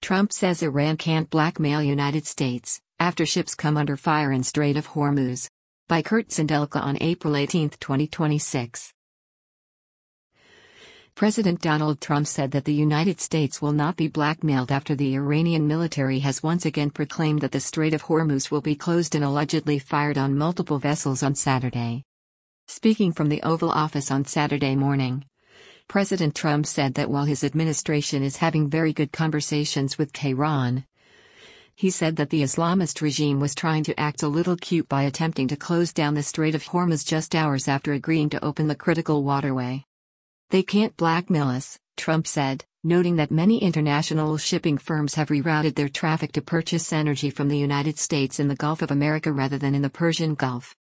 Trump says Iran can't blackmail United States after ships come under fire in Strait of Hormuz. By Kurt Sindelka on April 18, 2026. President Donald Trump said that the United States will not be blackmailed after the Iranian military has once again proclaimed that the Strait of Hormuz will be closed and allegedly fired on multiple vessels on Saturday. Speaking from the Oval Office on Saturday morning, President Trump said that while his administration is having very good conversations with Tehran, he said that the Islamist regime was trying to act a little cute by attempting to close down the Strait of Hormuz just hours after agreeing to open the critical waterway. They can't blackmail us, Trump said, noting that many international shipping firms have rerouted their traffic to purchase energy from the United States in the Gulf of America rather than in the Persian Gulf.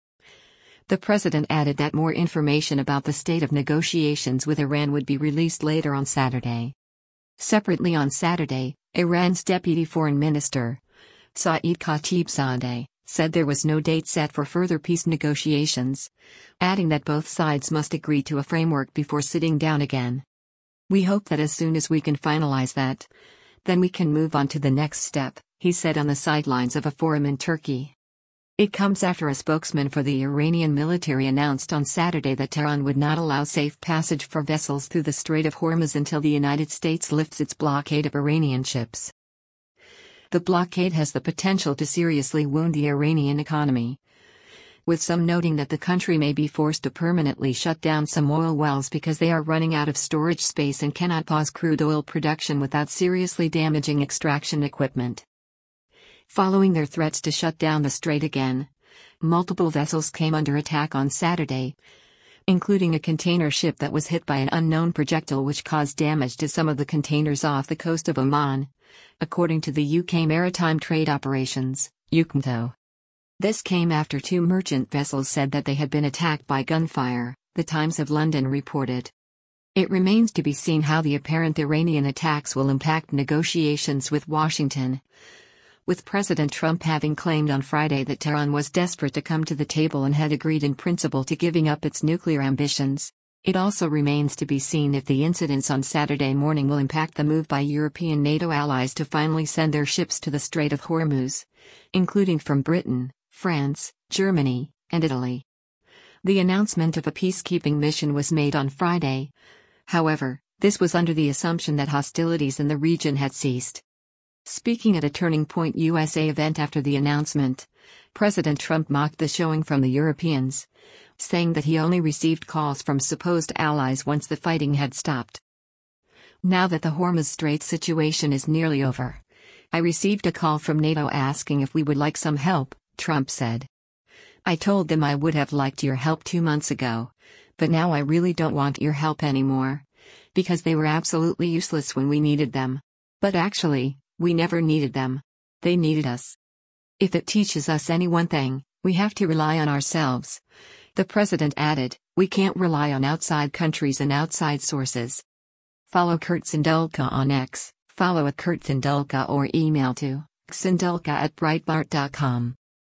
The president added that more information about the state of negotiations with Iran would be released later on Saturday. Separately on Saturday, Iran's deputy foreign minister, Saeed Khatibzadeh, said there was no date set for further peace negotiations, adding that both sides must agree to a framework before sitting down again. "We hope that as soon as we can finalize that, then we can move on to the next step," he said on the sidelines of a forum in Turkey. It comes after a spokesman for the Iranian military announced on Saturday that Tehran would not allow safe passage for vessels through the Strait of Hormuz until the United States lifts its blockade of Iranian ships. The blockade has the potential to seriously wound the Iranian economy, with some noting that the country may be forced to permanently shut down some oil wells because they are running out of storage space and cannot pause crude oil production without seriously damaging extraction equipment. Following their threats to shut down the strait again, multiple vessels came under attack on Saturday, including a container ship that was hit by an unknown projectile which caused damage to some of the containers off the coast of Oman, according to the UK Maritime Trade Operations, UKMTO. This came after two merchant vessels said that they had been attacked by gunfire, the Times of London reported. It remains to be seen how the apparent Iranian attacks will impact negotiations with Washington, with President Trump having claimed on Friday that Tehran was desperate to come to the table and had agreed in principle to giving up its nuclear ambitions. It also remains to be seen if the incidents on Saturday morning will impact the move by European NATO allies to finally send their ships to the Strait of Hormuz, including from Britain, France, Germany, and Italy. The announcement of a peacekeeping mission was made on Friday. However, this was under the assumption that hostilities in the region had ceased. Speaking at a Turning Point USA event after the announcement, President Trump mocked the showing from the Europeans, saying that he only received calls from supposed allies once the fighting had stopped. "Now that the Hormuz Strait situation is nearly over, I received a call from NATO asking if we would like some help," Trump said. "I told them I would have liked your help 2 months ago, but now I really don't want your help anymore, because they were absolutely useless when we needed them. But actually, we never needed them. They needed us. If it teaches us any one thing, we have to rely on ourselves." The president added, "We can't rely on outside countries and outside sources." Follow Kurt Sindelka on X, follow @KurtSindelka or email to sindelka@breitbart.com.